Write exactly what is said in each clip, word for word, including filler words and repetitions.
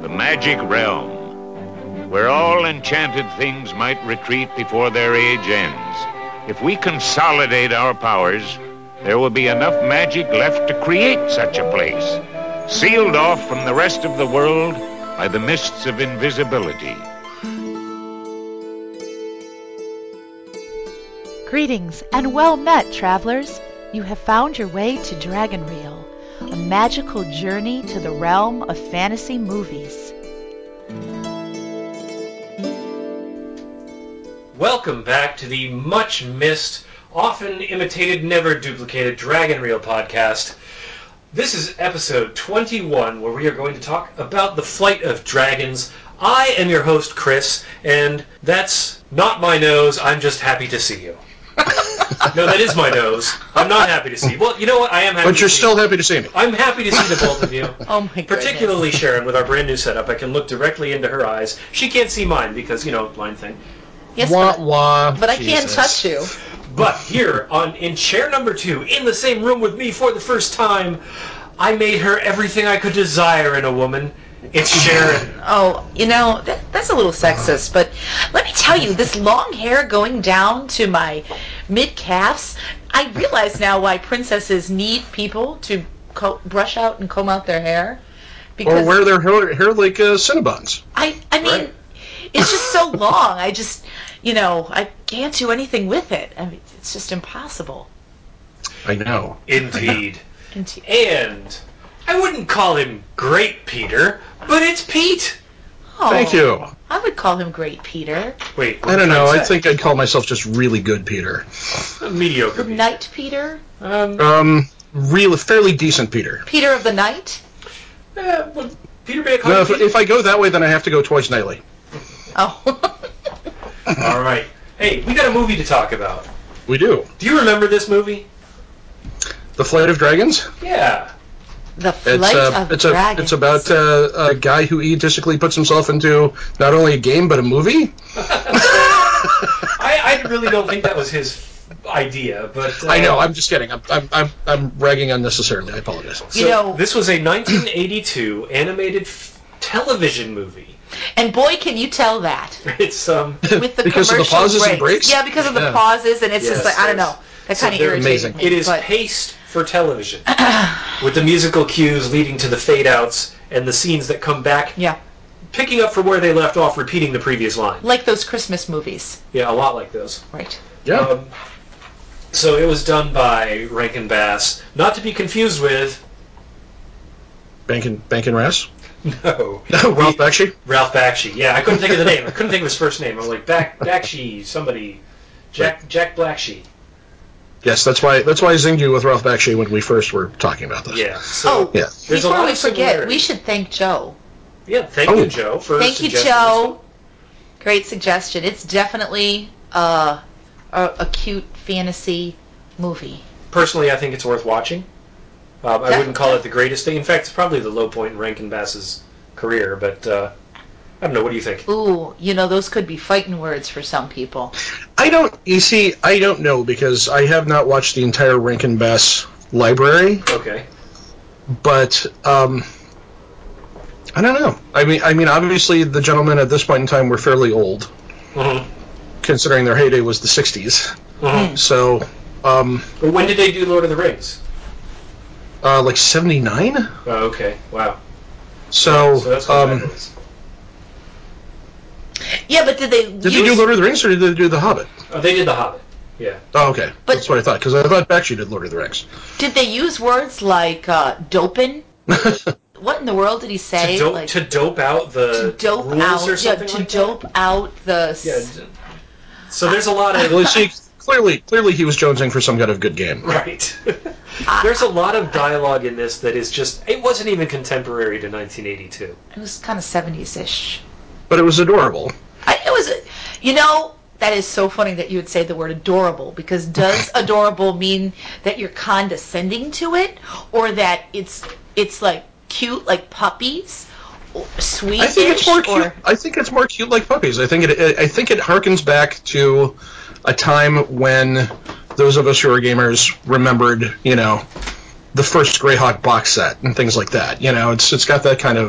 the magic realm, where all enchanted things might retreat before their age ends. If we consolidate our powers, there will be enough magic left to create such a place, sealed off from the rest of the world by the mists of invisibility. Greetings and well met, travelers. You have found your way to Dragon Reel, a magical journey to the realm of fantasy movies. Welcome back to the much missed, often imitated, never duplicated Dragon Reel podcast. This is episode twenty-one, where we are going to talk about the flight of dragons. I am your host, Chris, and that's not my nose. I'm just happy to see you. No, that is my nose. I'm not happy to see you. Well, you know what? I am happy But to you're see still you. happy to see me. I'm happy to see the both of you. Oh my goodness. Particularly Sharon, with our brand new setup. I can look directly into her eyes. She can't see mine because, you know, line thing. Yes, wah, but, wah, but I Jesus. can't touch you. But here, on in chair number two, in the same room with me for the first time, I made her everything I could desire in a woman. It's Sharon. Oh, you know, that, that's a little sexist, but let me tell you, this long hair going down to my mid-calves, I realize now why princesses need people to co- brush out and comb out their hair. Or wear their hair, hair like uh, Cinnabons. I, I mean, Right. It's just so long. I just, you know, I can't do anything with it. I mean, it's just impossible. I know. Indeed. Indeed. And I wouldn't call him Great Peter, but it's Pete. Oh, Thank you. I would call him Great Peter. Wait, what I don't did know. I say? think I'd call myself just really good Peter. Mediocre Good Peter. night, Peter. Um, Um, real, fairly decent Peter. Peter of the night. eh, well, Peter Bay No, if, if I go that way, then I have to go twice nightly. Oh. All right. Hey, we got a movie to talk about. We do. Do you remember this movie? The Flight of Dragons. Yeah. The It's Flight uh, of it's a Dragons. it's about uh, a guy who egotistically puts himself into not only a game but a movie. I, I really don't think that was his idea, but uh, I know. I'm just kidding. I'm I'm I'm, I'm ragging unnecessarily. I apologize. So You know- this was a nineteen eighty-two animated f- television movie. And boy, can you tell that It's um. with the Because of the commercial pauses breaks. and breaks? Yeah, because of the Yeah. pauses, and it's Yes, just like I don't yes. know. That So kind of they're irritates amazing. me. It is but paced for television, with the musical cues leading to the fade-outs and the scenes that come back, yeah, picking up from where they left off, repeating the previous line. like those Christmas movies, Yeah, a lot like those. right? Yeah. Um, so it was done by Rankin Bass, not to be confused with Bankin Bankin Rass. no Ralph Bakshi. Ralph Bakshi. Yeah, I couldn't think of the name. I couldn't think of his first name. I was like Bak Bakshi, somebody, Jack Jack Blacksheep. Yes, that's why that's why I zinged you with Ralph Bakshi when we first were talking about this. Yeah. So Oh, Yeah. there's a before lot we of forget, similarities. we should thank Joe. Yeah, thank Oh. you, Joe, for Thank you, suggesting Joe. Great suggestion. It's definitely uh, a, a cute fantasy movie. this. Personally, I think it's worth watching. Um, I Def- wouldn't call it the greatest thing. In fact, it's probably the low point in Rankin Bass's career. But uh, I don't know. What do you think? Ooh, you know, those could be fighting words for some people. I don't. You see, I don't know because I have not watched the entire Rankin Bass library. Okay. But um, I don't know. I mean, I mean, obviously, the gentlemen at this point in time were fairly old, Mm-hmm. considering their heyday was the sixties. Mm-hmm. So, um, But when did they do Lord of the Rings? uh, like seventy-nine. Oh, okay. Wow. So, So that's going um, backwards. Yeah, but did they did use... they do Lord of the Rings or did they do The Hobbit? Oh, they did The Hobbit. Yeah. Oh, okay. But- That's what I thought because I thought Bakshi did Lord of the Rings. Did they use words like uh, doping? What in the world did he say? To dope, like, to dope out the to dope rules out, or yeah, something to like dope out the. that? Yeah. d- So there's a lot of Well, you see, clearly, clearly he was jonesing for some kind of good game. right. There's a lot of dialogue in this that is just. It wasn't even contemporary to nineteen eighty-two. It was kind of seventies-ish. But it was adorable. I, it was, you know, that is so funny that you would say the word adorable, because does adorable mean that you're condescending to it, or that it's it's like cute like puppies, or sweet? I think it's more cute. Or, I think it's more cute like puppies. I think it. I think it harkens back to a time when those of us who are gamers remembered, you know, the first Greyhawk box set and things like that. You know, it's it's got that kind of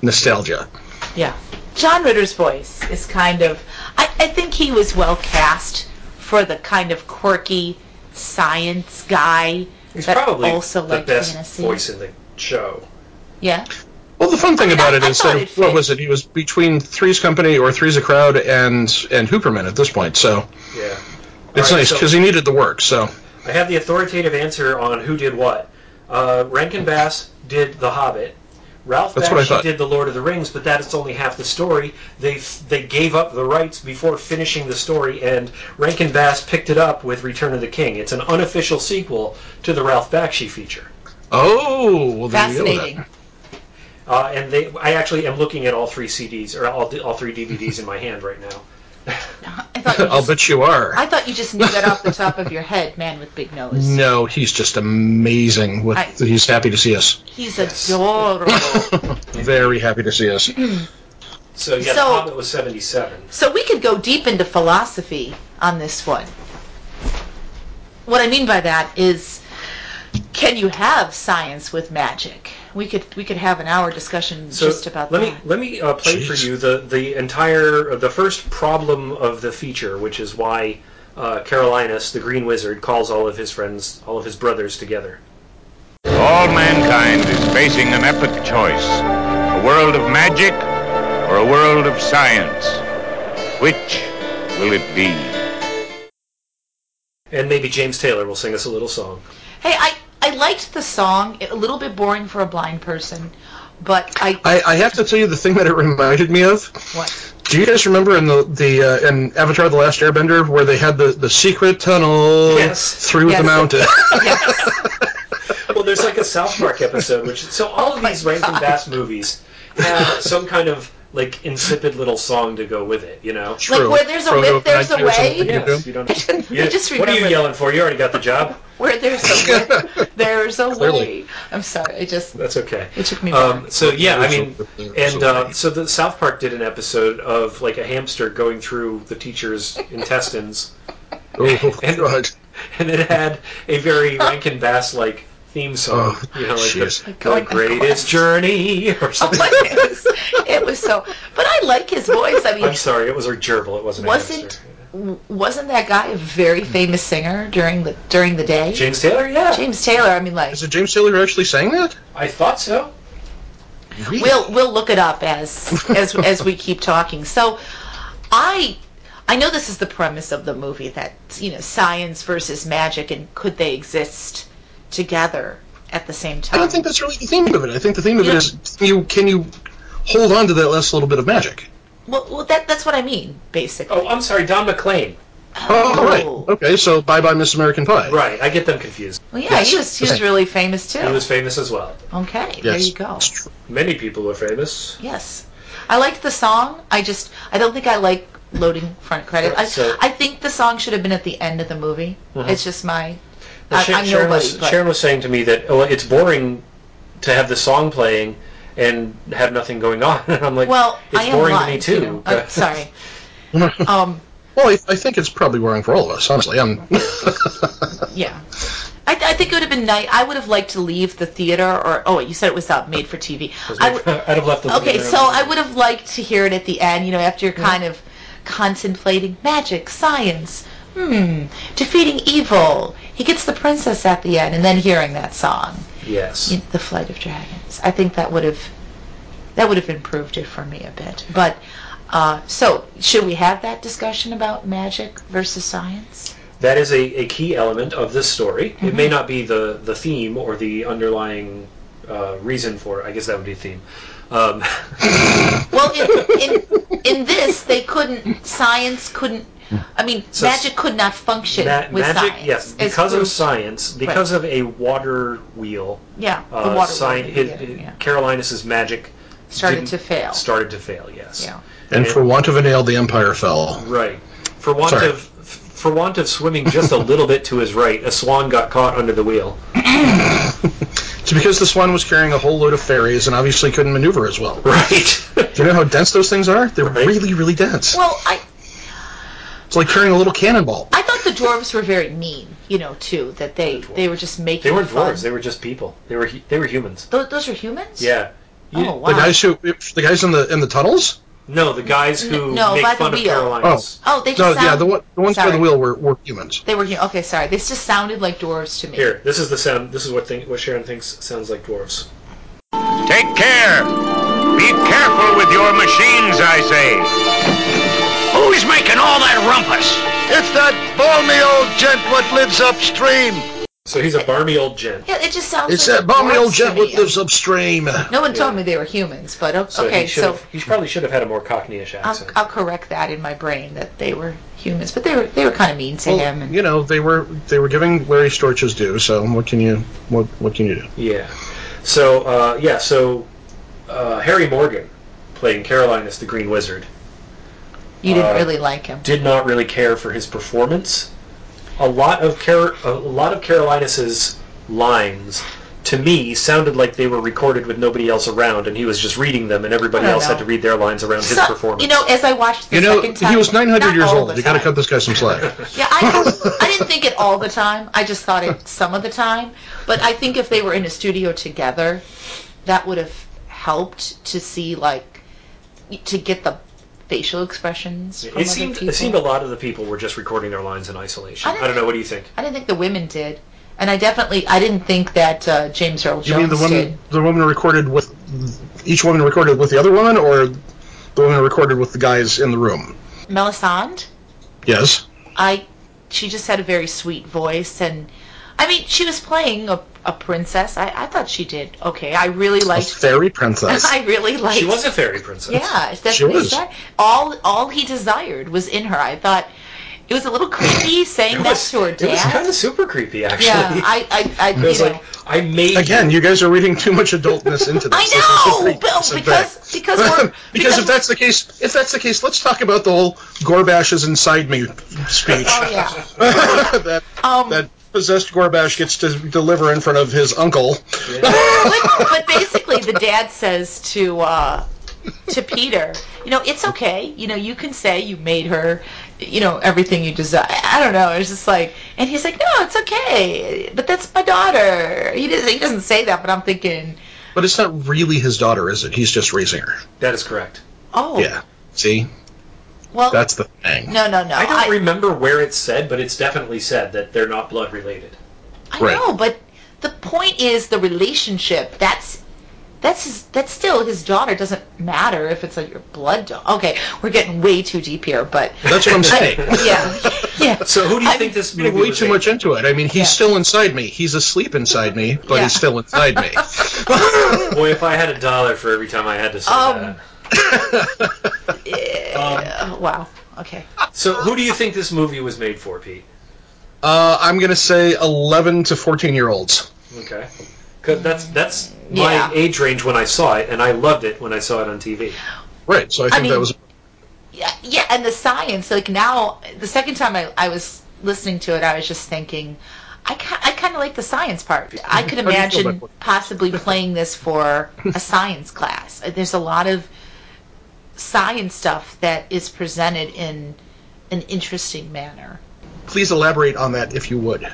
nostalgia. Yeah. John Ritter's voice is kind of... I, I think he was well cast for the kind of quirky science guy He's that probably also the liked best fantasy. voice in the show. Yeah. Well, the fun thing I mean, about I- it I is thought that, it what fit. was it? He was between Three's Company or Three's a Crowd and and Hooperman at this point, so Yeah. it's All right, nice so- because he needed the work. So I have the authoritative answer on who did what. Uh, Rankin Bass did The Hobbit. Ralph That's what I Bakshi thought. did The Lord of the Rings, but that is only half the story. They they gave up the rights before finishing the story, and Rankin Bass picked it up with Return of the King. It's an unofficial sequel to the Ralph Bakshi feature. oh, well, there you go then. Fascinating. Uh, and they, I actually am looking at all three C Ds or all all three D V Ds in my hand right now. I thought you I'll just, bet you are. I thought you just knew that off the top of your head, man with big nose. No, he's just amazing. With I- he's happy to see us. He's Yes. adorable. Very happy to see us. So yeah, So- The Hobbit was seventy-seven. So we could go deep into philosophy on this one. What I mean by that is, can you have science with magic? We could we could have an hour discussion So just about let that. me let me uh, play for Jeez. you the the entire the first problem of the feature, which is why uh, Carolinus, the Green Wizard, calls all of his friends, all of his brothers together. All mankind is facing an epic choice. A world of magic or a world of science. Which will it be? And maybe James Taylor will sing us a little song. Hey, I, I liked the song. A little bit boring for a blind person, but I... I, I have to tell you the thing that it reminded me of. What? Do you guys remember in the the uh, in Avatar: The Last Airbender where they had the, the secret tunnel Yes. through Yes. the mountain? Yes. Well, there's like a South Park episode, which so all Oh of my these Rankin God. Bass movies have some kind of like insipid little song to go with it, you know? True. where there's a Frodo whip, there's a Night or something way. you do. Yes, you don't. I just what are you remember- yelling for? You already got the job. Where there's a whip, there's a Clearly. way. I'm sorry, I just... That's okay. It took me Um, back. so yeah, I mean, There's and a uh, way. so the South Park did an episode of like a hamster going through the teacher's intestines, Oh, and, God. and it had a very Rankin Bass like theme song, Oh, you know, like the, jeez. the Going greatest journey or Oh, something. it, was, it was so... But I like his voice. I mean, I'm sorry, it was a gerbil. It wasn't a wasn't hamster. wasn't that guy a very famous singer during the during the day? James Taylor? Yeah, James Taylor. I mean, like, Is it James Taylor who actually sang that? I thought so. Really? we'll we'll look it up as as as we keep talking. So, I I know this is the premise of the movie, that, you know, science versus magic, and could they exist together at the same I time? don't think that's really the theme of it. I think the theme of Yeah. it is can you can you hold on to that last little bit of magic? Well, well, that that's what I mean, basically. Oh, I'm sorry, Don McLean. Oh, all right. Okay, so bye bye Miss American Pie. Right, I get them confused. Well, yeah, Yes. he was he was Okay. really famous too. He was famous as well. Okay, there Yes. you go. It's true. Many people are famous. Yes, I liked the song. I just I don't think I like loading front credit. I, So- I think the song should have been at the end of the movie. It's just my. Well, I, Sha- I'm Sharon, nobody, was, but Sharon was saying to me that, oh, it's boring to have the song playing and have nothing going on. And I'm like, well, it's I am boring blind, to me too. You know? uh, sorry. Um, Well, I, I think it's probably worrying for all of us, honestly. I'm yeah. I, I think it would have been nice. I would have liked to leave the theater, or oh, wait, you said it was uh, made for T V. I would, I'd have left the okay, theater so on. I would have liked to hear it at the end. You know, after you're kind of contemplating magic, science, hmm, defeating evil. He gets the princess at the end, and then hearing that song, Yes. you know, The Flight of Dragons. I think that would have that would have improved it for me a bit. But uh, so, should we have that discussion about magic versus science? That is a, a key element of this story. It Mm-hmm. may not be the, the theme or the underlying uh, reason for it. I guess that would be a theme. Um, Well, in, in in this, they couldn't. Science couldn't. I mean, So- magic could not function ma- with magic, science. yes, as because of proof- science, because of a water wheel. Yeah, the Uh, water. sci- wheel, hit, yeah, hit- yeah. Carolinus's magic Started didn't- to fail. Started to fail. Yes. Yeah. and for want of a nail, the empire fell. Right. For want Sorry. of for want of swimming just a little bit to his right, a swan got caught under the wheel. It's because the swan was carrying a whole load of fairies and obviously couldn't maneuver as well. Right. Do you know how dense those things are? They're Right. really, really dense. Well, I It's like carrying a little cannonball. I thought the dwarves were very mean. You know, too. That they The dwarves. they were just making. They weren't fun. dwarves. They were just people. They were hu- they were humans. Those, those are humans. Yeah. You- Oh wow. The guys who, the guys in the in the tunnels. No, the guys who N- no, make by the fun of wheel. Carolinas. Oh, they just No, sound. yeah, the one, the ones by Sorry. the wheel were, were humans. They were here. Okay, sorry. This just sounded like dwarves to me. Here, this is the sound. This is what thing, what Sharon thinks sounds like dwarves. Take care. Be careful with your machines, I say. Who's making all that rumpus? It's that balmy old gent what lives upstream. So he's a barmy old gent. Yeah, it just sounds. It's like that balmy old dwarves to gent me. what lives upstream. No one told me they were humans, but o- So okay. he should So have. He probably should have had a more Cockneyish I'll, accent. I'll correct that in my brain that they were humans, but they were they were kind of mean to Well, him. And, you know, they were they were giving Larry Storch his due. So what can you what what can you do? Yeah. So uh, yeah. So uh, Harry Morgan, playing Carolinus the Green Wizard, you didn't uh, really like him. did not really care for his performance. A lot of Car- a lot of Carolinus's lines, to me, sounded like they were recorded with nobody else around, and he was just reading them, and everybody I don't else had know. to read their lines around his So- performance. You know, as I watched the You know, second time, he was nine hundred not years all old. the You got to time. cut this guy some slack. Yeah, I, I didn't think it all the time. I just thought it some of the time. But I think if they were in a studio together, that would have helped to see, like, to get the facial expressions from it other seemed people. it seemed a lot of the people were just recording their lines in isolation. I I, didn't don't know. What do you think? I didn't think the women did. And I definitely, I didn't think that uh, James Earl Jones You mean the woman did. the woman recorded with each woman recorded with the other woman, or the woman recorded with the guys in the room? Melisande? Yes. I, she just had a very sweet voice, and I mean, she was playing a, a princess. I, I thought she did okay. I really A liked. fairy princess. I really liked. She was a fairy princess. Yeah, that's She what he was. said. All all he desired was in her. I thought it was a little creepy saying It that was, to her it was dad. kind of super creepy, actually. Yeah, I, I, I, it you was know, like, I made Again, you guys are reading too much adultness into this. I This is a know, pretty Bill, decent because thing. because we're because because if that's the case, if that's the case, let's talk about the whole Gorbash is inside me speech. oh yeah, that um, that possessed Gorbash gets to deliver in front of his uncle. but, but basically the dad says to uh, to Peter, you know, it's okay. You know, you can say you made her, you know, everything you desire. I don't know. It's just like, and he's like, no, it's okay. But that's my daughter. He doesn't. He doesn't say that. But I'm thinking, But it's not really his daughter, is it? He's just raising her. That is correct. oh, Yeah. See? well, That's the thing. no, no, no. I don't remember where it's said, but it's definitely said that they're not blood related. I Right. know, but the point is the relationship. That's that's his, that's still his daughter. It doesn't matter if it's like your blood daughter. Okay, we're getting way too deep here, but That's what I'm saying. yeah, yeah. So who do you I'm think this movie Getting way was too aimed much at? into it. I mean, he's Yeah. still inside me. He's asleep inside me, but Yeah. he's still inside me. Boy, if I had a dollar for every time I had to say Um, that. Uh, wow. Okay. So who do you think this movie was made for, Pete? Uh, I'm going to say eleven to fourteen year olds. Okay. 'Cause that's that's my Yeah. age range when I saw it, and I loved it when I saw it on T V. Right, so I think mean- that was. Yeah, yeah, and the science. Like now, the second time I, I was listening to it, I was just thinking, I ki- I kind of like the science part. I could How do you feel imagine about it? possibly playing this for a science class. There's a lot of science stuff that is presented in an interesting manner. Please elaborate on that if you would.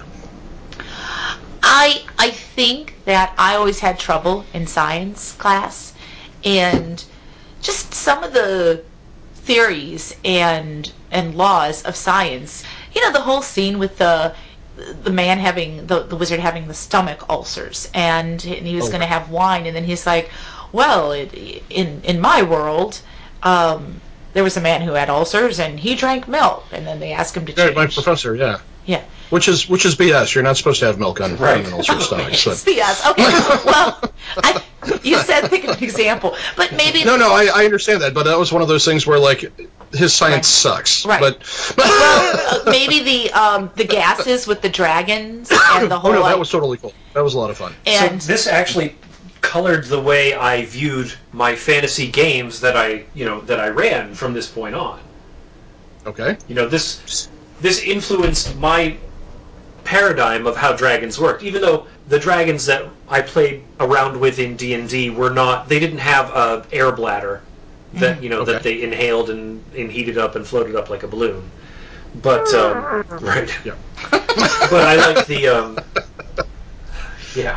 I I think that I always had trouble in science class, and just some of the theories and and laws of science. You know, the whole scene with the the man having the, the wizard having the stomach ulcers, and, and he was Oh. going to have wine, and then he's like, well, it, in in my world. Um, there was a man who had ulcers, and he drank milk, and then they asked him to Yeah, change. my professor, yeah. Yeah. Which is which is B S. You're not supposed to have milk on Right. on an ulcer stomach. It's But. the S. Okay. Well, I, you said think of an example, but maybe No, no, I, I understand that, but that was one of those things where, like, his science Right. sucks. Right. But, well, uh, maybe the um, the gases with the dragons and the whole oh no, like, that was totally cool. That was a lot of fun. and so this actually colored the way I viewed my fantasy games that I, you know, that I ran from this point on. Okay. You know, this this influenced my paradigm of how dragons worked. Even though the dragons that I played around with in D and D were not, they didn't have a air bladder that you know that Okay. they inhaled and, and heated up and floated up like a balloon. But um, right, Yeah. but I like the um, yeah.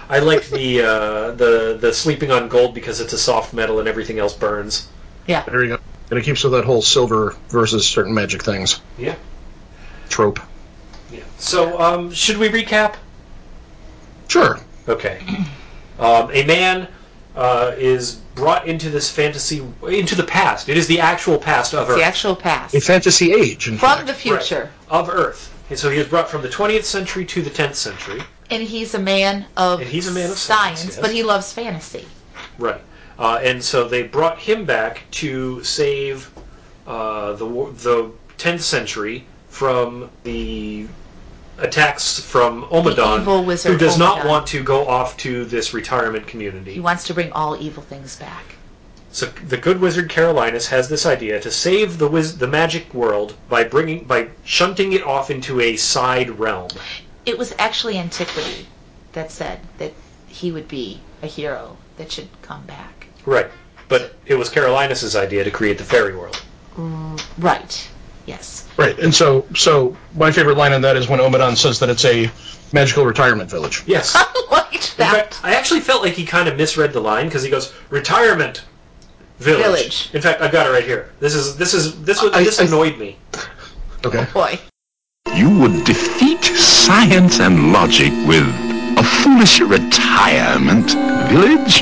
I liked the uh, the the sleeping on gold because it's a soft metal and everything else burns. Yeah. There you go. And it keeps with that whole silver versus certain magic things Yeah. trope. Yeah. So, um, should we recap? Sure. Okay. Um, a man uh, is brought into this fantasy, into the past. It is the actual past of It's Earth. the actual past. A fantasy age, in From fact. the future. Right. Of Earth. And so he is brought from the twentieth century to the tenth century. And he's a man of, And he's a man of science, science, yes. but he loves fantasy. Right. Uh, and so they brought him back to save uh, the war- the tenth century from the attacks from Omadon, evil wizard who does not Omadon. want to go off to this retirement He community. wants to bring all evil things back. So the good wizard Carolinus has this idea to save the wiz- the magic world by bringing by shunting it off into a side realm. It was actually Antiquity that said that he would be a hero that should come back. Right. But it was Carolinus's idea to create the fairy world. Mm, right. Yes. Right, and so so my favorite line on that is when Omadon says that it's a magical retirement village. Yes. I liked In that. fact, I actually felt like he kind of misread the line because he goes retirement village. Village. In fact, I've got it right here. This is this is this was I- this I- annoyed me. Okay. Boy. You would defeat science and logic with a foolish retirement village?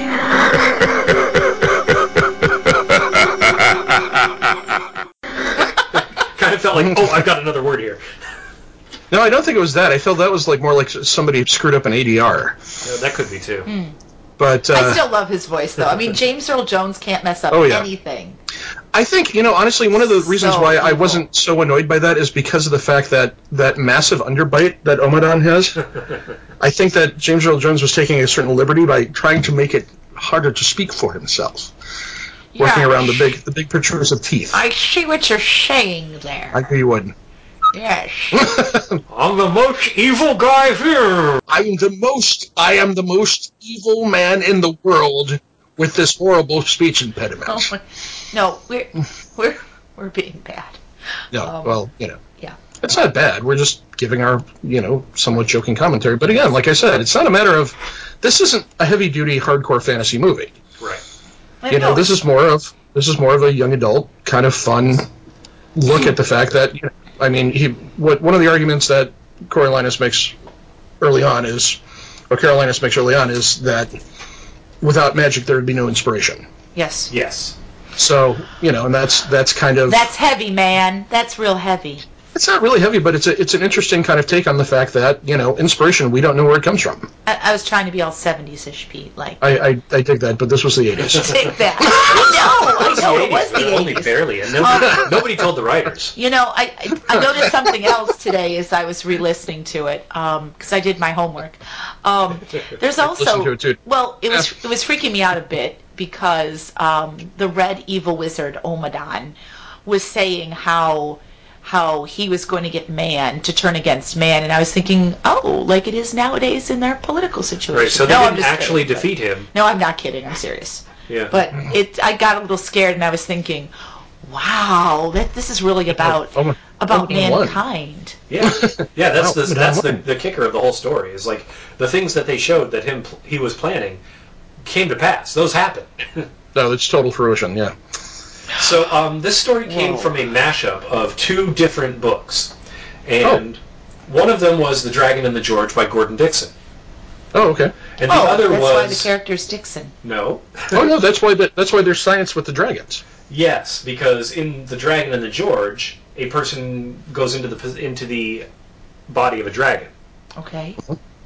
Kind of felt like, oh, I've got another word here. No, I don't think it was that. I felt that was like more like somebody screwed up an A D R. Yeah, that could be too. But uh, I still love his voice, though. I mean, James Earl Jones can't mess up Oh, yeah. anything. I think, you know, honestly, one of the reasons So why I evil. wasn't so annoyed by that is because of the fact that that massive underbite that Omadon has. I think that James Earl Jones was taking a certain liberty by trying to make it harder to speak for himself, working Yeah. around the big the big protrusive teeth. I see what you're saying there. I knew you would. Yes. I'm the most evil guy here. I'm the most. I am the most evil man in the world with this horrible speech impediment. Oh, my- no, we're we're we're being bad. no, um, well, you know, Yeah. it's not bad. We're just giving our, you know, somewhat joking commentary. But again, like I said, it's not a matter of. This isn't a heavy-duty hardcore fantasy movie. Right. I You know, this is more of this is more of a young adult kind of fun look at the fact that, you know, I mean, he what one of the arguments that Coriolanus makes early on is, or Carolinus makes early on is that without magic there would be no inspiration. Yes. Yes. So, you know, and that's that's kind of That's heavy, man. That's real heavy. it's not really heavy, but it's a, it's an interesting kind of take on the fact that, you know, inspiration, we don't know where it comes from. I, I was trying to be all seventies-ish, Pete. Like, I I, I dig that, but this was the eighties. take that. I know. I know. It was but the only eighties. barely, and nobody, nobody told the writers. You know, I, I I noticed something else today as I was re-listening to it because I did my homework. Um, there's also listened to it too. well, it was it was freaking me out a bit because um, the Red Evil Wizard Omadon was saying how how he was going to get man to turn against man, and I was thinking, oh, like it is nowadays in their political situation. Right. So they No, I'm didn't just actually kidding, but- defeat him. No, I'm not kidding. I'm serious. Yeah. But it, I got a little scared, and I was thinking, wow, that this is really about Oh, my- about oh, my word. mankind. Yeah, yeah. That's Wow, the but that's I the, won. the kicker of the whole story. Is like the things that they showed that him he was planning came to pass. Those happened. No, it's total fruition, yeah. So um, this story came Whoa. from a mashup of two different books, and one of them was The Dragon and the George by Gordon Dixon, Oh, okay. and the Oh, other that's was why the character's Dixon. no. Oh no, that's why the, that's why there's science with the dragons. Yes, because in The Dragon and the George, a person goes into the pos- into the body of a dragon, Okay.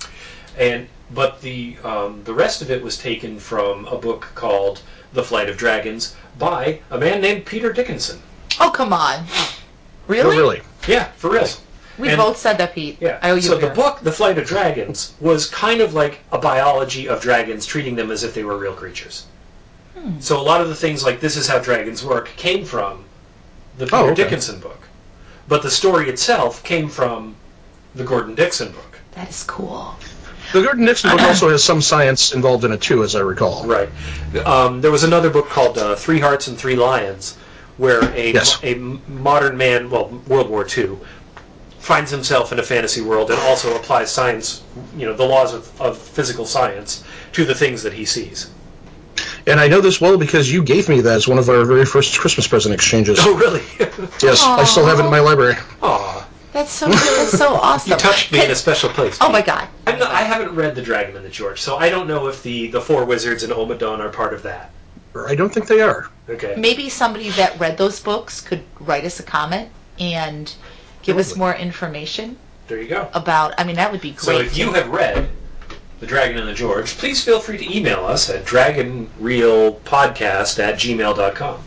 and but the um, the rest of it was taken from a book called The Flight of Dragons by a man named Peter Dickinson. Oh, come on. Really? Oh, really? Yeah, for real. We And- both said that, Pete. Yeah. I owe you so a the beer. book, The Flight of Dragons, was kind of like a biology of dragons, treating them as if they were real creatures. Hmm. So a lot of the things like this is how dragons work came from the Peter Oh, okay. Dickinson book, but the story itself came from the Gordon Dixon book. That is cool. The Gordon Dixon book also has some science involved in it too, as I recall. Right. Um, there was another book called uh, Three Hearts and Three Lions, where a Yes. a modern man, well, World War Two, finds himself in a fantasy world and also applies science, you know, the laws of, of physical science to the things that he sees. And I know this well because you gave me that as one of our very first Christmas present exchanges. Oh, really? Yes, Aww. I still have it in my library. Aw. That's so that's so awesome. You touched me in a special place. Oh my god. I'm not, I haven't read The Dragon and the George, so I don't know if the, the four wizards in Omadon are part of that. I don't think they are. Okay. Maybe somebody that read those books could write us a comment and give us more information There you go. about. I mean, that would be great. So if you have read The Dragon and the George, please feel free to email us at dragonreelpodcast at gmail dot com.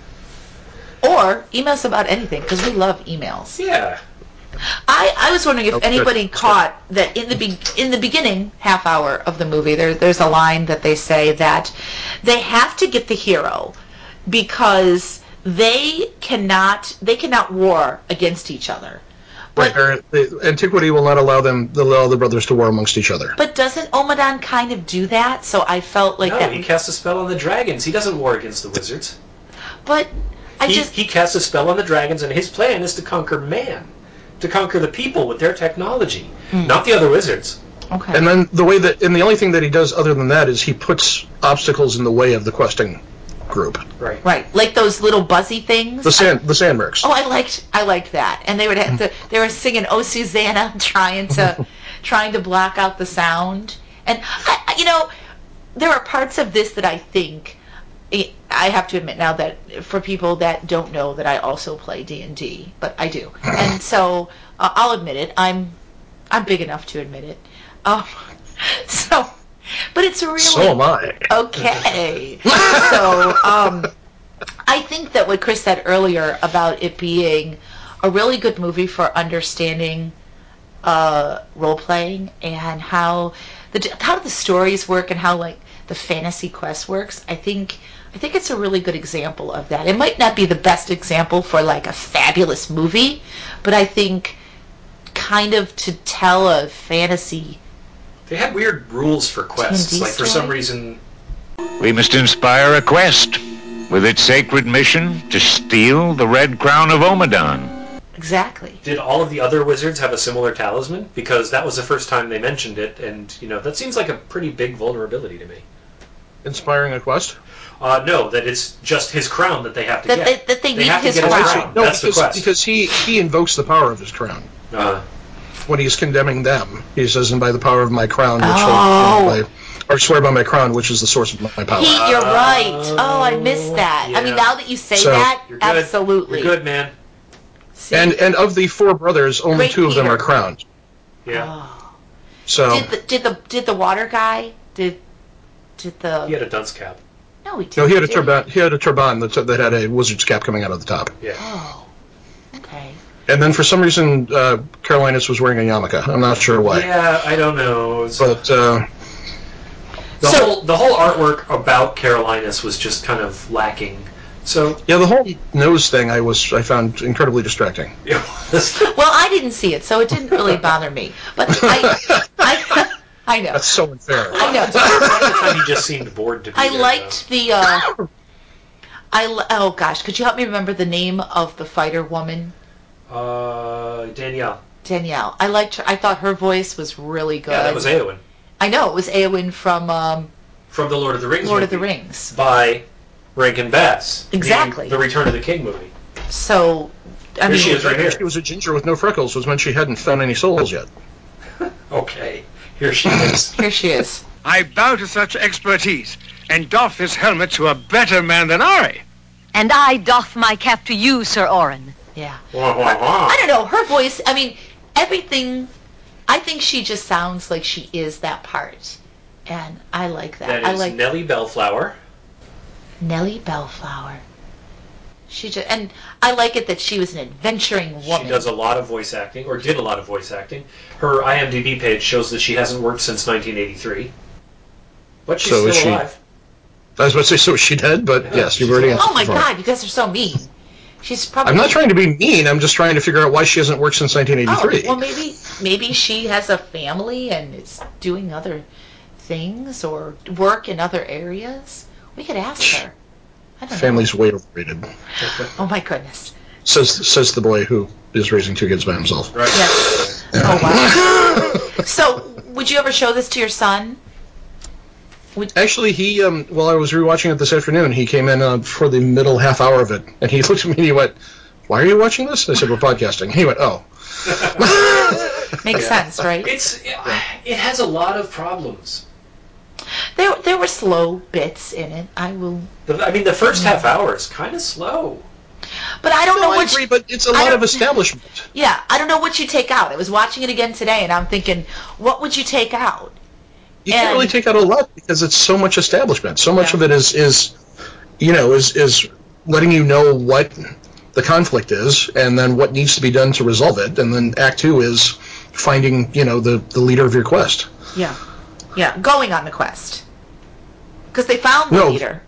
Or email us about anything, because we love emails. Yeah. I, I was wondering if Oh, anybody good. caught that in the be- in the beginning half hour of the movie, there, there's a line that they say that they have to get the hero because they cannot they cannot war against each other. Right, But, the antiquity will not allow them, allow the brothers to war amongst each other. but doesn't Omadon kind of do that? So I felt like no, that. he casts a spell on the dragons. He doesn't war against the wizards. But I He, just he casts a spell on the dragons, and his plan is to conquer man, to conquer the people with their technology, not the other wizards. okay. And then the way that, and the only thing that he does other than that is he puts obstacles in the way of the questing group. Right. Right, like those little buzzy things. The sand, the sandmerks. Oh, I liked I liked that, and they would have to. They were singing "Oh Susanna," trying to trying to block out the sound. And I, I- you know, there are parts of this that I think I I have to admit now that for people that don't know that I also play D and D, but I do, and so uh, I'll admit it. I'm I'm big enough to admit it. Um, so, but it's really So am I. okay. So, um, I think that what Chris said earlier about it being a really good movie for understanding uh, role playing and how the how the stories work and how like the fantasy quest works. I think I think it's a really good example of that. It might not be the best example for like a fabulous movie, but I think kind of to tell a fantasy. They had weird rules for quests. D and D Like, for some story? reason, We must inspire a quest with its sacred mission to steal the Red Crown of Omadon. Exactly. did all of the other wizards have a similar talisman? Because that was the first time they mentioned it, and, you know, that seems like a pretty big vulnerability to me. Inspiring a quest? Uh, no, that it's just his crown that they have to That get. they- that they need have his to get crown. his Oh, I crown. No, That's because, the quest. because he, he invokes the power of his crown. Uh, When he's condemning them, he says, and by the power of my crown, which Oh. will, you know, by, or swear by my crown, which is the source of my power. Pete, you're right. Oh, I missed that. I mean, yeah. now that you say So- that, you're good. absolutely. You're good, man. See? And and of the four brothers, only Great two of them Peter. are crowned. Yeah. Oh. So Did the did the did the water guy did did the He had a dunce cap. no he didn't. no, he had a did turban. He had a turban that, that had a wizard's cap coming out of the top. Yeah. Oh, okay. And then for some reason, uh, Carolinus was wearing a yarmulke. I'm not sure why. Yeah, I don't know. It was- But uh, the So- whole the whole artwork about Carolinus was just kind of lacking. So yeah, the whole nose thing I was I found incredibly distracting. it was, Well, I didn't see it, so it didn't really bother me. But I I I know. That's so unfair. I know. at the time he just seemed bored to be I there, liked the uh I li- oh gosh, could you help me remember the name of the fighter woman? though. Uh, Danielle. Danielle. I liked her. I thought her voice was really good. Yeah, that was Eowyn I know it was Eowyn from um, from the Lord of the Rings. Lord of the movie Rings. by Rankin Bass. the- Exactly. The Return of the King movie. So I Here mean, she is right here. She was a ginger with no freckles was when she hadn't found any souls yet. Okay, here she is. here she is. I bow to such expertise and doff this helmet to a better man than I. And I doff my cap to you, Sir Orin. Yeah. Wah, wah, wah. I don't know. Her voice, I mean, everything, I think she just sounds like she is that part. And I like that. That I is like Nellie Bellflower. Nellie Bellflower. She just, and I like it that she was an adventuring woman. She does a lot of voice acting, or did a lot of voice acting. Her I M D B page shows that she hasn't worked since nineteen eighty-three. But she's So still is she- alive. I was about to say, so is she dead? But Yeah, yes, you've she's already alive. answered Oh my before. God, you guys are so mean. She's probably. I'm not trying to be mean. I'm just trying to figure out why she hasn't worked since nineteen eighty-three. Oh, well, maybe maybe she has a family and is doing other things or work in other areas. We could ask her. I don't Family's way overrated. know. Oh my goodness. Says says the boy who is raising two kids by himself. Right. Yes. Oh wow. So, would you ever show this to your son? Would... Actually, he um, while I was rewatching it this afternoon, he came in uh, for the middle half hour of it, and he looked at me and he went, "Why are you watching this?" I said, "We're podcasting." He went, "Oh." Makes Yeah. sense, right? It's it, it has a lot of problems. There, there were slow bits in it. I will. The, I mean, the first half hour is kind of slow. But I don't No, know I what. agree, you, but it's a I lot don't- of establishment. Yeah, I don't know what you take out. I was watching it again today, and I'm thinking, what would you take out? You can't really And- take out a lot because it's so much establishment. So much Yeah. of it is, is, you know, is is letting you know what the conflict is, and then what needs to be done to resolve it. And then Act Two is finding, you know, the, the leader of your quest. Yeah, yeah, going on the quest because they found the No. leader.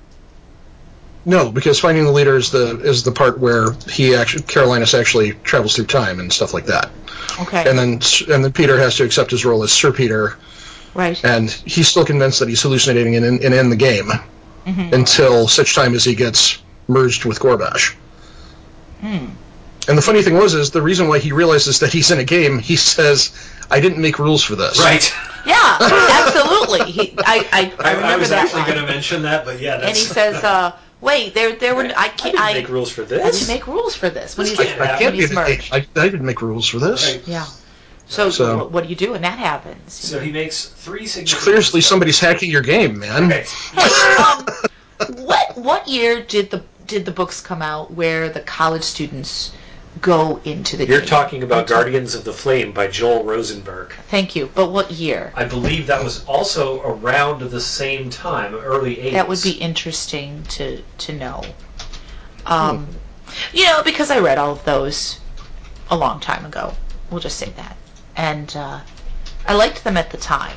No, because finding the leader is the is the part where he actually Carolinus actually travels through time and stuff like that. Okay, And then and then Peter has to accept his role as Sir Peter, right. and he's still convinced that he's hallucinating and in, and in the game Mm-hmm. until such time as he gets merged with Gorbash. Hmm. And the funny thing was, is the reason why he realizes that he's in a game, he says, "I didn't make rules for this." Right. Yeah, absolutely. He, I, I, I I, remember I was that actually line. going to mention that, but yeah, that's... And he says, uh, "Wait, there, there were. I I can't. didn't I, make rules for I this. didn't make rules for this when This he's can't I happen. can't when be. he's I, merged." I, I didn't make rules for this. Right. Yeah. So, So- what, what do you do when that happens? So he makes three It's significant... clearly somebody's hacking your game, man. Right. Hey, um, what what year did the did the books come out where the college students go into the You're game? talking about I'm talking- Guardians of the Flame by Joel Rosenberg. Thank you. But what year? I believe that was also around the same time, early eighties. That would be interesting to to know. Um, you know, because I read all of those a long time ago. We'll just say that, and uh, I liked them at the time.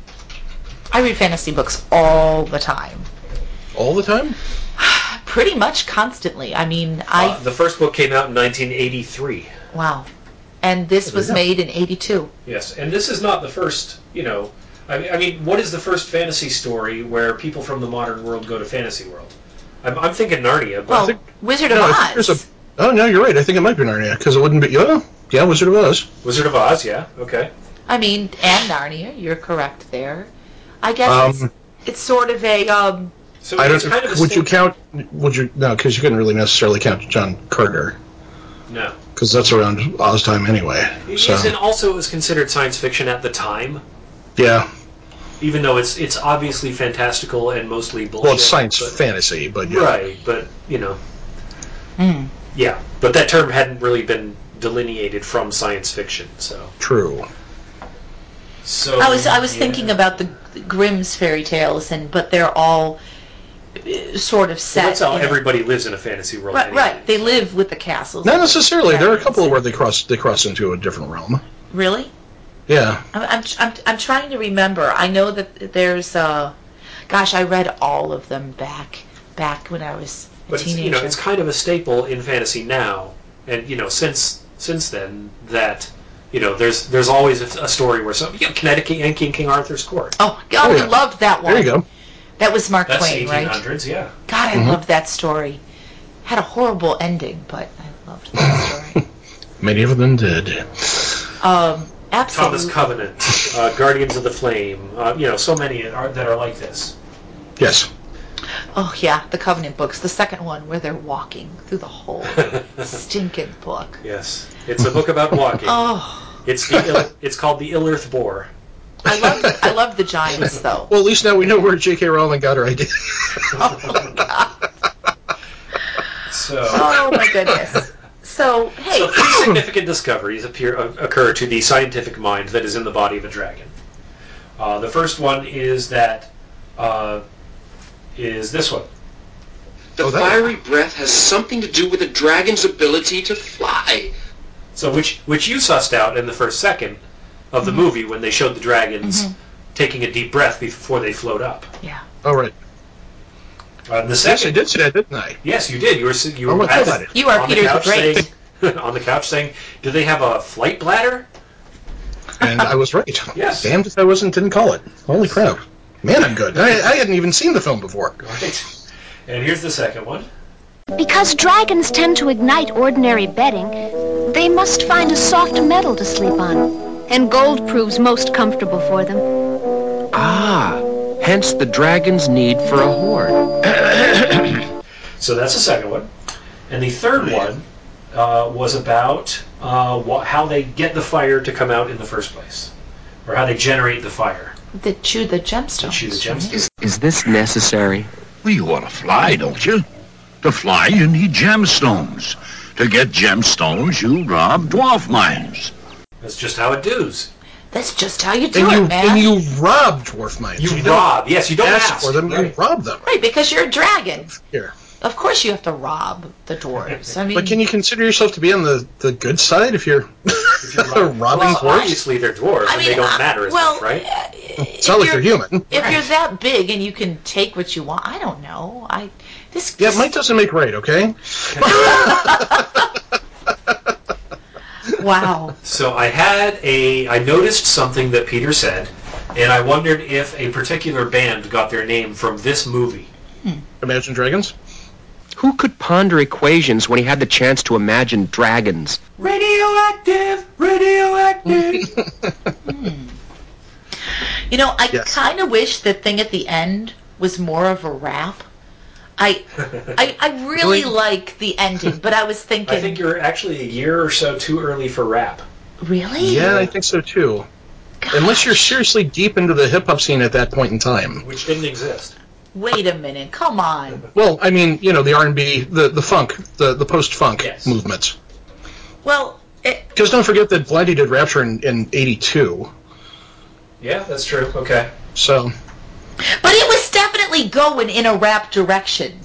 I read fantasy books all the time, All the time? pretty much constantly. I mean, I Uh, the first book came out in nineteen eighty-three. wow, and this was Yeah. made in eighty-two. Yes, and this is not the first, you know... I mean, I mean, what is the first fantasy story where people from the modern world go to fantasy world? I'm, I'm thinking Narnia, but... Well, think- Wizard of No, I think Oz. there's a. Oh no, you're right. I think it might be Narnia because it wouldn't be. Yeah, yeah, Wizard of Oz. Wizard of Oz, yeah, okay. I mean, and Narnia. You're correct there. I guess Um, it's, it's sort of a um. So I it's don't. kind of a would you staple- count? Would you no? Because you couldn't really necessarily count John Carter No. because that's around Oz time anyway. It So is, and also it was considered science fiction at the time, yeah, even though it's it's obviously fantastical and mostly bullshit. well, it's science but- fantasy, but yeah. Right, but, you know... Hmm. Yeah, but that term hadn't really been delineated from science fiction, so... True. So I was I was yeah. thinking about the, the Grimm's fairy tales, and but they're all uh, sort of Well, set. that's how in a- everybody lives in a fantasy world. Right, anyway. right. They live with the castles. Not and the necessarily. There are a dragons couple and- where they cross they cross into a different realm. Really? Yeah. I'm, I'm, I'm, I'm trying to remember. I know that there's, uh, gosh, I read all of them back back when I was a But it's, teenager. you know, it's kind of a staple in fantasy now, and you know, since since then that you know, there's there's always a, a story where some you know, Connecticut Yankee in King Arthur's court. oh, God, Oh, yeah. I loved that one. There you go. That was Mark That's Twain, eighteen right? hundreds, yeah. God, I Mhm. loved that story. Had a horrible ending, but I loved that story. Many of them did. um, absolutely. Thomas Covenant, uh, Guardians of the Flame, uh, you know, so many are, that are like this. Yes. Oh yeah, the Covenant books. The second one where they're walking through the whole stinking book. Yes, it's a book about walking. Oh, It's the Il- it's called the Illirth Boar. I loved I loved the giants though. Well, at least now we know where J K. Rowling got her idea. Oh my God. So, Oh my goodness. So hey, so three significant discoveries appear uh, occur to the scientific mind that is in the body of a dragon. Uh, the first one is that uh, is this one. The Oh, that- fiery breath has something to do with a dragon's ability to fly. So which which you sussed out in the first second of the movie when they showed the dragons taking a deep breath before they float up. yeah. All right. Uh, the Yes, I second, did see that, didn't I? yes, you did. You were s- you Oh, were my at- God. You are on the Peter the couch Great. saying on the couch saying, "Do they have a flight bladder?" And I was right. Yes. Damned if I wasn't, didn't call it. Holy crap. Man, I'm good. I, I hadn't even seen the film before. Right. And here's the second one. Because dragons tend to ignite ordinary bedding, they must find a soft metal to sleep on. And gold proves most comfortable for them. Ah, hence the dragon's need for a hoard. So that's the second one. And the third one uh, was about uh, wh- how they get the fire to come out in the first place. Or how they generate the fire. They chew the gemstones. They chew the gemstones. Is, is this necessary? Well, you want to fly, don't you? To fly, you need gemstones. To get gemstones, you rob dwarf mines. That's just how it does. That's just how you do and it, you, man. And you rob dwarf mines. You, you rob. Yes, you don't ask, ask for them. Right. You rob them. Right, because you're a dragon. Here. Of course you have to rob the dwarves. I mean, But can you consider yourself to be on the, the good side if you're, if you're robbing, robbing well, dwarves? Obviously they're dwarves, I and mean, they don't uh, matter as well, much, right? Uh, it's not like they're human. If Right. you're that big and you can take what you want, I don't know. I this. Yeah, this might doesn't make right, okay? Wow. So I had a, I noticed something that Peter said, and I wondered if a particular band got their name from this movie. Hmm. Imagine Dragons? Who could ponder equations when he had the chance to imagine dragons? Radioactive, radioactive. hmm. You know, I Yes. kind of wish the thing at the end was more of a rap. I, I, I really Really? like the ending, but I was thinking. I think you're actually a year or so too early for rap. Really? Yeah, I think so too. Gosh. Unless you're seriously deep into the hip hop scene at that point in time. Which didn't exist. Wait a minute. Come on. Well, I mean, you know, the R and B, the, the funk, the, the post-funk Yes. movement. Well, it, Because don't forget that Blondie did Rapture in, in eighty-two. Yeah, that's true. Okay. So, but it was definitely going in a rap direction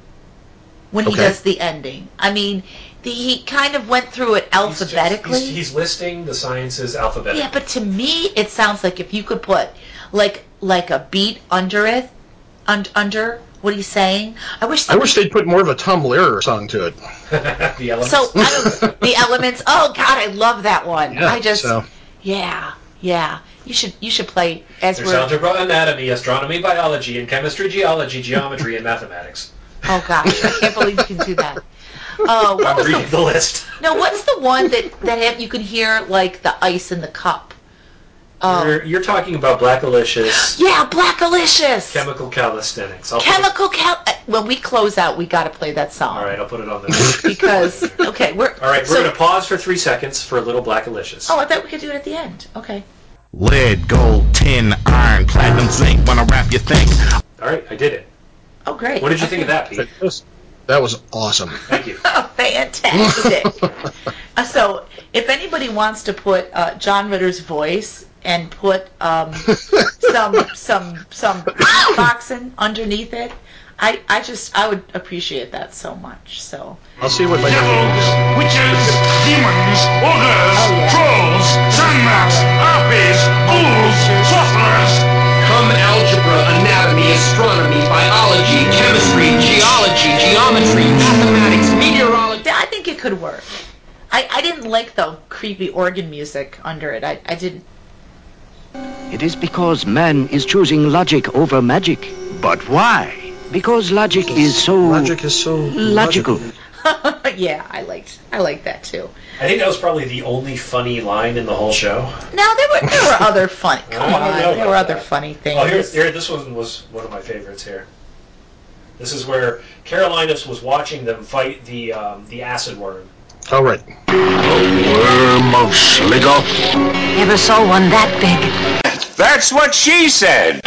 when he Okay. does the ending. I mean, the, he kind of went through it alphabetically. He's, just, he's, he's listing the sciences alphabetically. Yeah, but to me, it sounds like if you could put like like a beat under it, un- under what he's saying. I wish. I wish they'd put more of a Tom Lehrer song to it. The elements. So I don't, the elements. Oh God, I love that one. Yeah, I just. so. Yeah, yeah. You should you should play as There's we're. algebra, anatomy, astronomy, biology, and chemistry, geology, geometry, and mathematics. Oh gosh, I can't believe you can do that. Uh, what I'm was reading the, the list. no, what's the one that that have, you can hear like the ice in the cup? Um, You're, you're talking about Blackalicious, yeah, Blackalicious. chemical calisthenics. I'll Chemical cal. uh, When we close out, we got to play that song. All right, I'll put it on the. Because okay, we're All right, we're so, going to pause for three seconds for a little Blackalicious. Oh, I thought we could do it at the end. Okay. Lead, gold, tin, iron, platinum, zinc. Wanna rap, you think? All right, I did it. Oh, great. What did you okay. think of that, Pete? That was, that was awesome. Thank you. Oh, fantastic. uh, so, if anybody wants to put uh, John Ritter's voice and put um, some some some boxing underneath it, I, I just I would appreciate that so much. So I'll see what my Devils, witches, demons, ogres, Oh, yeah. trolls, sandmats, harpies, ghouls, sorcerers. Common algebra, anatomy, astronomy, biology, chemistry, geology, geometry, mathematics, meteorology. I think it could work. I, I didn't like the creepy organ music under it. I, I didn't. It is because man is choosing logic over magic. But why? Because logic is so... Logic is so logical. Yeah, I liked I liked that too. I think that was probably the only funny line in the whole show. No, there were there were other funny. Come I don't on, know there were about other that. funny things. Oh, here, here, this one was one of my favorites here. This is where Carolinus was watching them fight the um, the acid worm. All right. A worm of Sligo? Never saw one that big. That's what she said.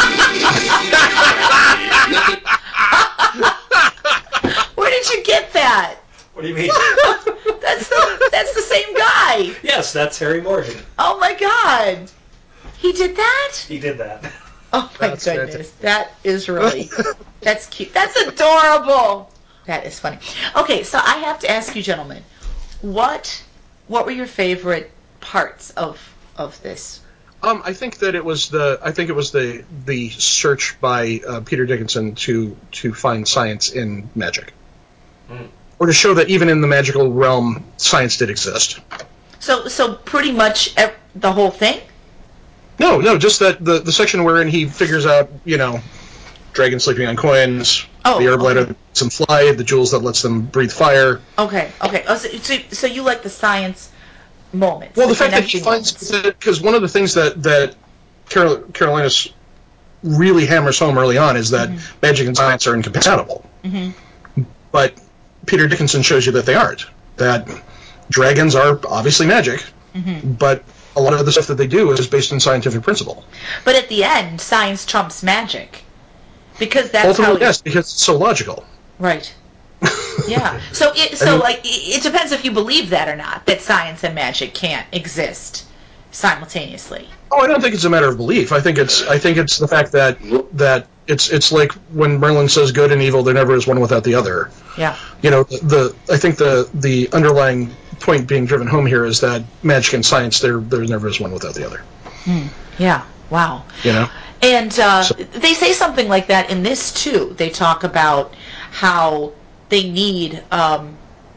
Where did you get that? What do you mean? That's the that's the same guy. Yes, that's Harry Morgan. Oh my God, he did that. He did that. Oh my That's goodness, fantastic. that is really that's cute. That's adorable. That is funny. Okay, so I have to ask you, gentlemen, what what were your favorite parts of of this? Um, I think that it was the I think it was the the search by uh, Peter Dickinson to to find science in magic, Hmm. or to show that even in the magical realm, science did exist. So so pretty much ev- the whole thing. No, no, just that the the section wherein he figures out, you know, dragon sleeping on coins, Oh, the herb okay. lighter that lets them fly, the jewels that lets them breathe fire. Okay, okay. Oh, so, so, so you like the science moments? Well, the, the fact that he finds because one of the things that that Carol, Carolinus really hammers home early on is that mm-hmm. magic and science are incompatible. Mm-hmm. But Peter Dickinson shows you that they aren't. That dragons are obviously magic, mm-hmm. but a lot of the stuff that they do is based on scientific principle. But at the end, science trumps magic. Because that's Ultimately, how... yes, because it's so logical. Right. Yeah. So, it, so I mean, like, it depends if you believe that or not, that science and magic can't exist simultaneously. Oh, I don't think it's a matter of belief. I think it's I think it's the fact that that it's it's like when Merlin says good and evil, there never is one without the other. Yeah. You know, the, the I think the the underlying point being driven home here is that magic and science, there there never is one without the other. Hmm. Yeah. Wow. You know. And uh, so. they say something like that in this too. They talk about how they need. Um,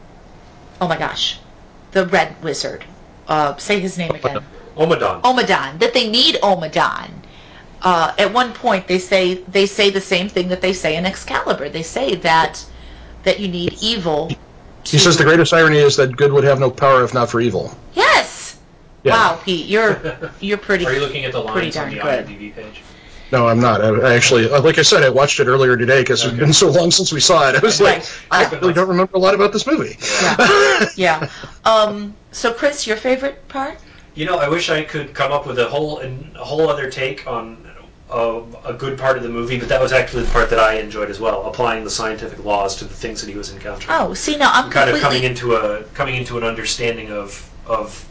oh my gosh, the Red Wizard. Uh, say his name again. Omadon. Omadon. That they need Omadon. Uh, at one point, they say they say the same thing that they say in Excalibur. They say that that you need evil. He says the greatest irony is that good would have no power if not for evil. Yes. Yeah. Wow, Pete, you're you're pretty. Are you looking at the lines on the good. IMDb page? No, I'm not. I, I actually, like I said, I watched it earlier today because okay. it's been so long since we saw it. I was right. like, I yeah. really don't remember a lot about this movie. Yeah. yeah. Um, so, Chris, your favorite part? You know, I wish I could come up with a whole a whole other take on uh, a good part of the movie, but that was actually the part that I enjoyed as well, applying the scientific laws to the things that he was encountering. Oh, see, now I'm kind completely... of coming into a coming into an understanding of of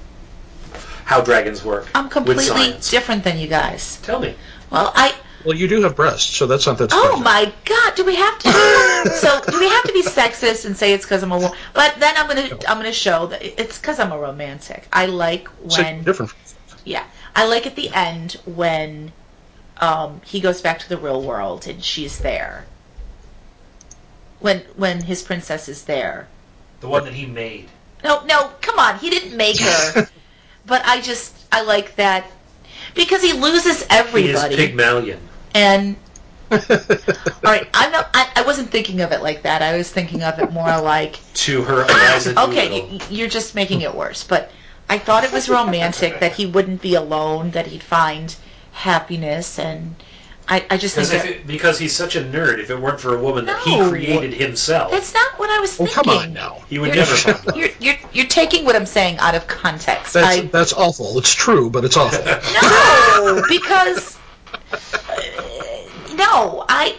how dragons work. I'm completely with science. different than you guys. Tell me. Well, I. Well, you do have breasts, so that's not that. Oh my God! Do we have to? so do we have to be sexist and say it's because I'm a woman? But then I'm gonna I'm gonna show that it's because I'm a romantic. I like when so different. Yeah, I like at the end when um, he goes back to the real world and she's there. When when his princess is there. The one that he made. No, no, come on! He didn't make her. But I just I like that because he loses everybody. He is Pygmalion. And all right, I'm not. I, I wasn't thinking of it like that. I was thinking of it more like to her Eliza Doolittle. Okay, you, you're just making it worse. But I thought it was romantic that he wouldn't be alone, that he'd find happiness, and I, I just think because, that, if it, because he's such a nerd. If it weren't for a woman no, that he created himself, that's not what I was oh, thinking. Come on now, he would you're, never find love. You're, you're you're taking what I'm saying out of context. That's I, that's awful. It's true, but it's awful. No, because. No, I.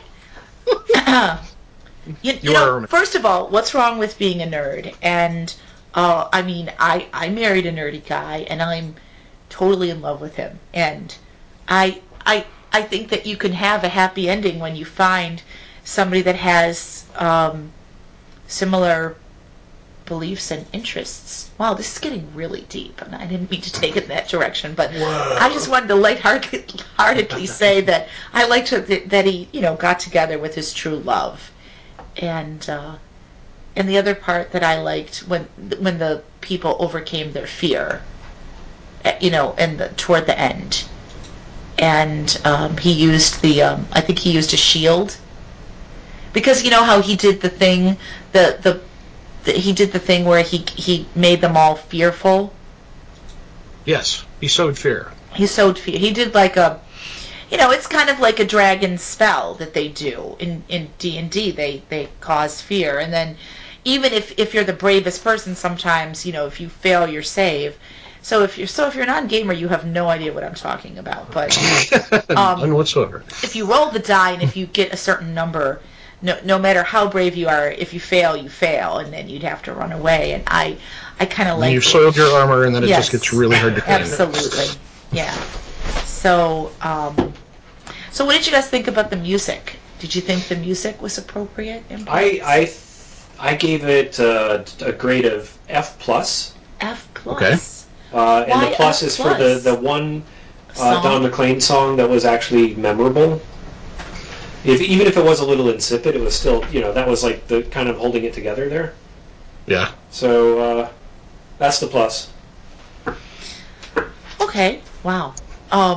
you, you know, first of all, what's wrong with being a nerd? And uh, I mean, I I married a nerdy guy, and I'm totally in love with him. And I I I think that you can have a happy ending when you find somebody that has um, similar beliefs and interests. Wow, this is getting really deep, and I didn't mean to take it in that direction, but Whoa. I just wanted to lightheartedly say that I liked that, that he, you know, got together with his true love, and uh, and the other part that I liked when when the people overcame their fear, you know, and the, toward the end, and um, he used the, um, I think he used a shield, because you know how he did the thing, the the he did the thing where he he made them all fearful. Yes, he sowed fear. He sowed fear. He did like a, you know, it's kind of like a dragon spell that they do in in D and D. They they cause fear, and then even if if you're the bravest person, sometimes you know if you fail your save. So if you're so if you're a non-gamer, you have no idea what I'm talking about. But um, none whatsoever. If you roll the die and if you get a certain number. No, no matter how brave you are, if you fail, you fail, and then you'd have to run away. And I, I kind of like. You've soiled your armor, and then it yes, just gets really hard to clean. Absolutely, yeah. So, um, so what did you guys think about the music? Did you think the music was appropriate? I, I, I gave it uh, a grade of F plus. F plus. Okay. Uh, and Why the plus F is plus? for the the one uh, Don McLean song that was actually memorable. If, even if it was a little insipid, it was still, you know, that was like the kind of holding it together there. Yeah. So, uh, that's the plus. Okay. Wow. Um,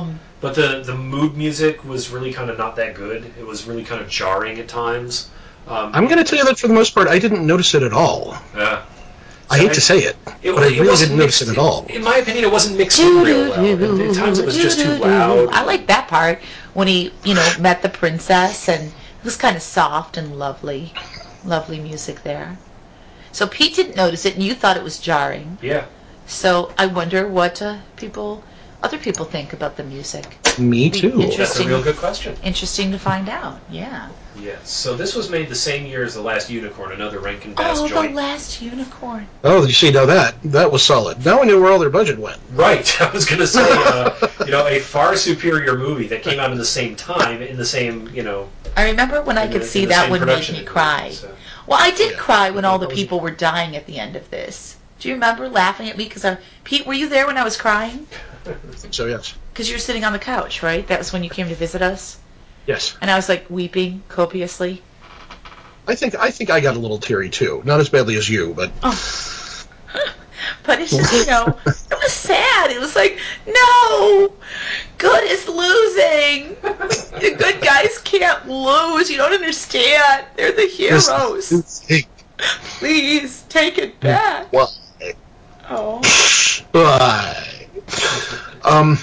But the, the mood music was really kind of not that good. It was really kind of jarring at times. Um, I'm going to tell you that for the most part, I didn't notice it at all. Yeah. I hate to say it, it but I it really didn't notice mixed, it at all. In my opinion, it wasn't mixed in real well. And at times it was just too loud. I like that part when he, you know, met the princess, and it was kind of soft and lovely, lovely music there. So Pete didn't notice it, and you thought it was jarring. Yeah. So I wonder what uh, people, other people think about the music. Me too. That's a real good question. Interesting to find out. Yeah. Yes. So this was made the same year as The Last Unicorn, another Rankin Bass oh, joint. The Last Unicorn. Oh, you see, now that that was solid. Now I knew where all their budget went. Right. I was going to say, uh, you know, a far superior movie that came out in the same time, in the same, you know. I remember when I could the, see that one made me cry. So. Well, I did yeah. cry when all the people were dying at the end of this. Do you remember laughing at me? Because I, Pete, were you there when I was crying? I think so, yes. Because you were sitting on the couch, right? That was when you came to visit us? Yes. And I was, like, weeping copiously. I think I think I got a little teary, too. Not as badly as you, but... Oh. But it's just, you know, it was sad. It was like, no! Good is losing! The good guys can't lose. You don't understand. They're the heroes. Please, take it back. Why? Oh. Why? Um...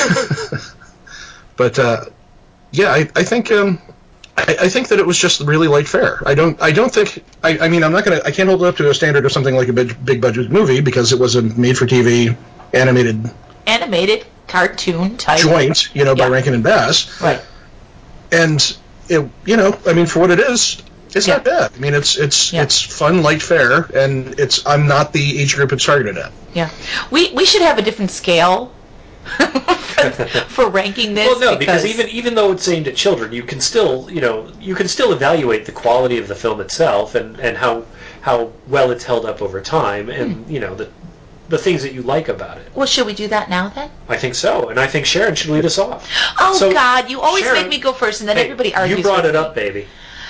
But, uh... Yeah, I, I think um, I, I think that it was just really light fare. I don't I don't think I, I mean I'm not gonna I can't hold it up to a standard of something like a big big budget movie because it was a made for T V animated animated cartoon type joint, you know, by yeah. Rankin and Bass. Right. And it you know I mean for what it is, it's yeah. not bad. I mean it's it's yeah. it's fun light fare, and it's I'm not the age group it's targeted at. Yeah, we we should have a different scale. For ranking this, well, no, because... because even even though it's aimed at children, you can still, you know, you can still evaluate the quality of the film itself and, and how how well it's held up over time, and hmm. you know the the things that you like about it. Well, should we do that now then? I think so, and I think Sharon should lead us off. Oh so, God, you always Sharon, make me go first, and then hey, everybody argues. You brought with it me. up, baby.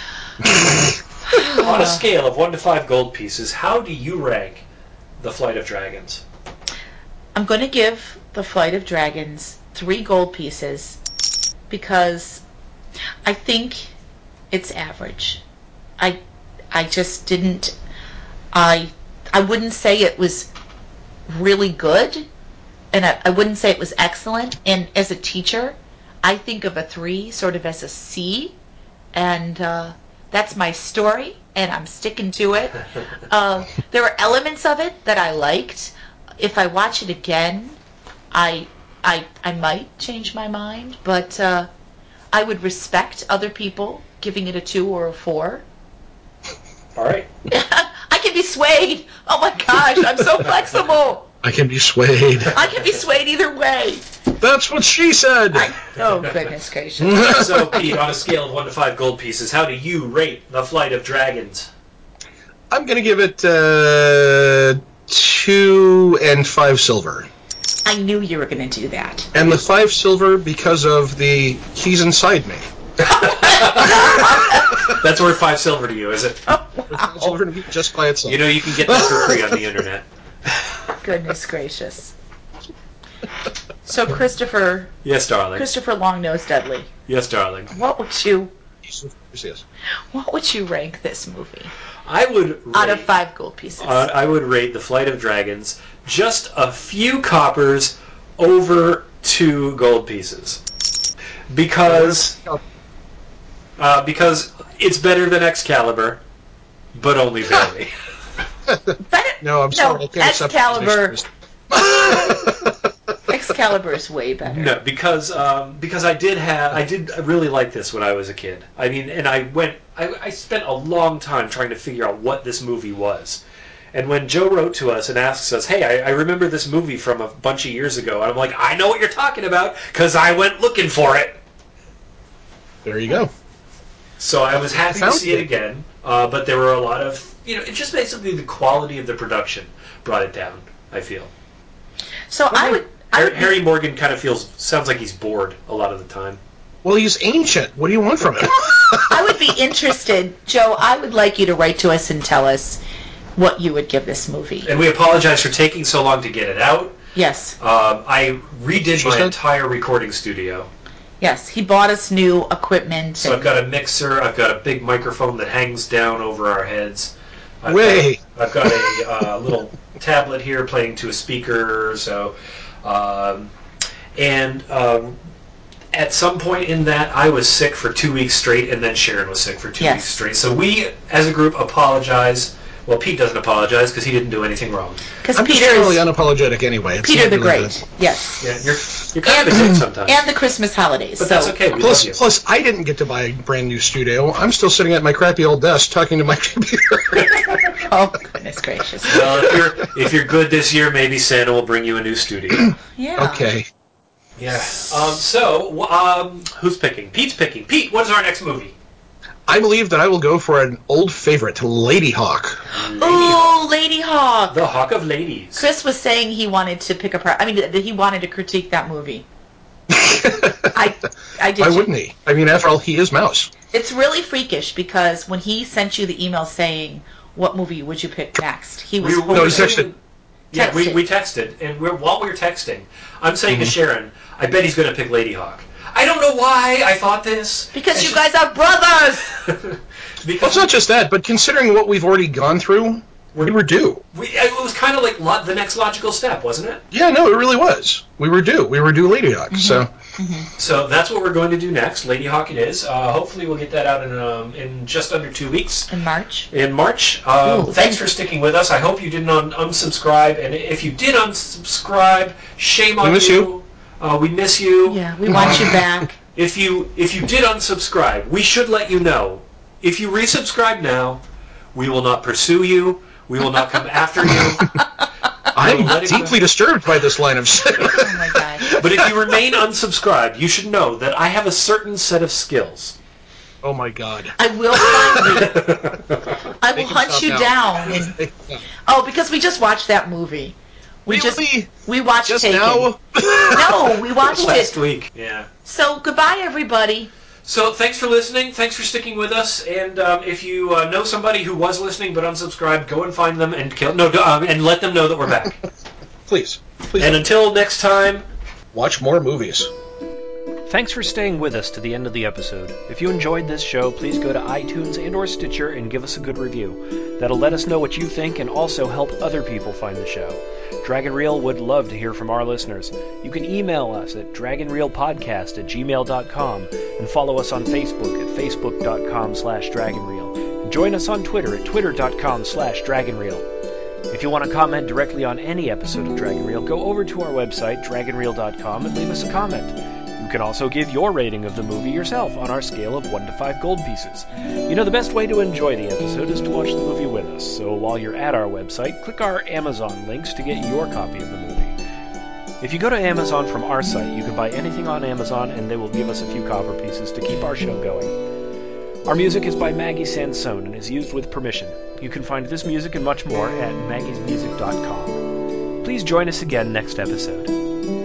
On a scale of one to five gold pieces, how do you rank The Flight of Dragons? I'm going to give The Flight of Dragons three gold pieces because I think it's average. I I just didn't I I wouldn't say it was really good, and I, I wouldn't say it was excellent. And as a teacher, I think of a three sort of as a C, and uh, that's my story, and I'm sticking to it. Uh, there were elements of it that I liked. If I watch it again, I I I might change my mind, but uh, I would respect other people giving it a two or a four. All right. I can be swayed. Oh my gosh, I'm so flexible. I can be swayed. I can be swayed either way. That's what she said. I, oh goodness gracious. So Pete, on a scale of one to five gold pieces, how do you rate The Flight of Dragons? I'm gonna give it uh, two and five silver. I knew you were going to do that. And the five silver because of the he's inside me. That's worth five silver to you, is it? Oh, wow. Silver to me just by itself. You know you can get that for free on the internet. Goodness gracious. So Christopher. Yes, darling. Christopher Longnose Dudley. Yes, darling. What would you? Yes. What would you rank this movie? I would rate, out of five gold pieces. Uh, I would rate The Flight of Dragons just a few coppers over two gold pieces, because uh, because it's better than Excalibur, but only barely. Better, no, I'm sorry. No, Excalibur. Excalibur is way better. No, because um, because I did have I did really like this when I was a kid. I mean, and I went I, I spent a long time trying to figure out what this movie was. And when Joe wrote to us and asks us, "Hey, I, I remember this movie from a bunch of years ago," and I'm like, "I know what you're talking about because I went looking for it." There you go. So I was happy to see it again, uh, but there were a lot of you know, it's just basically the quality of the production brought it down. I feel. So well, I would. I would Harry be... Morgan kind of feels sounds like he's bored a lot of the time. Well, he's ancient. What do you want from him? I would be interested, Joe. I would like you to write to us and tell us what you would give this movie. And we apologize for taking so long to get it out. Yes. Um, I redid She my said- entire recording studio. Yes, he bought us new equipment. So I've got a mixer. I've got a big microphone that hangs down over our heads. I've Way. Got, I've got a uh, little tablet here playing to a speaker. So, um, and um, at some point in that, I was sick for two weeks straight, and then Sharon was sick for two Yes. weeks straight. So we, as a group, apologize. Well, Pete doesn't apologize because he didn't do anything wrong. Because I'm just Peter totally is unapologetic anyway. It's Peter not the really Great. good. Yes. Yeah, you're you're kind of a dick sometimes. And the Christmas holidays. But so. that's okay. We Plus, love you. plus, I didn't get to buy a brand new studio. I'm still sitting at my crappy old desk talking to my computer. Oh, goodness gracious. Well, if you're if you're good this year, maybe Santa will bring you a new studio. Yeah. Okay. Yeah. Um. So, um, who's picking? Pete's picking. Pete, what is our next movie? I believe that I will go for an old favorite, Lady Hawk. Oh, Lady Hawk. The Hawk of Ladies. Chris was saying he wanted to pick apart. I mean, that he wanted to critique that movie. I, I did. Why too. wouldn't he? I mean, after all, he is Mouse. It's really freakish because when he sent you the email saying, "What movie would you pick next?" He was We- hoping- No, he texted. Yeah, we, Texted. we texted, and we're, while we were texting, I'm saying Mm-hmm. to Sharon, I bet he's going to pick Lady Hawk. I don't know why I thought this. because It's you just- guys are brothers. Well, because it's not just that, but considering what we've already gone through, we were due. we, it was kind of like lo- the next logical step, wasn't it? Yeah, no, it really was. We were due. We were due Lady Hawk. So, So that's what we're going to do next. Lady Hawk it is. Uh, hopefully we'll get that out in um, in just under two weeks. In March. In March. Um, Ooh, thanks thank for you. sticking with us. I hope you didn't un- unsubscribe, and if you did unsubscribe, shame on We miss you. Uh, we miss you. Yeah, we want you back. If you if you did unsubscribe, we should let you know. If you resubscribe now, we will not pursue you. We will not come after you. I'm let it deeply go. disturbed by this line of Oh my God. But if you remain unsubscribed, you should know that I have a certain set of skills. Oh my God. I will find you. I will Make him hunt stop you now. down. And, oh, because we just watched that movie. We just Really? we watched Just Taken. now? No, we watched Last it. week. Yeah. So goodbye, everybody. So thanks for listening. Thanks for sticking with us. And um, if you uh, know somebody who was listening but unsubscribed, go and find them and kill no um, and let them know that we're back. Please. Please. And until next time. Watch more movies. Thanks for staying with us to the end of the episode. If you enjoyed this show, please go to iTunes and or Stitcher and give us a good review. That'll let us know what you think and also help other people find the show. Dragon Reel would love to hear from our listeners. You can email us at dragonreelpodcast at gmail dot com and follow us on Facebook at facebook.com slash dragonreel. And join us on Twitter at twitter.com slash dragonreel. If you want to comment directly on any episode of Dragon Reel, go over to our website, dragon reel dot com, and leave us a comment. You can also give your rating of the movie yourself on our scale of one to five gold pieces. You know, the best way to enjoy the episode is to watch the movie with us, so while you're at our website, click our Amazon links to get your copy of the movie. If you go to Amazon from our site, you can buy anything on Amazon, and they will give us a few copper pieces to keep our show going. Our music is by Maggie Sansone and is used with permission. You can find this music and much more at maggies music dot com. Please join us again next episode.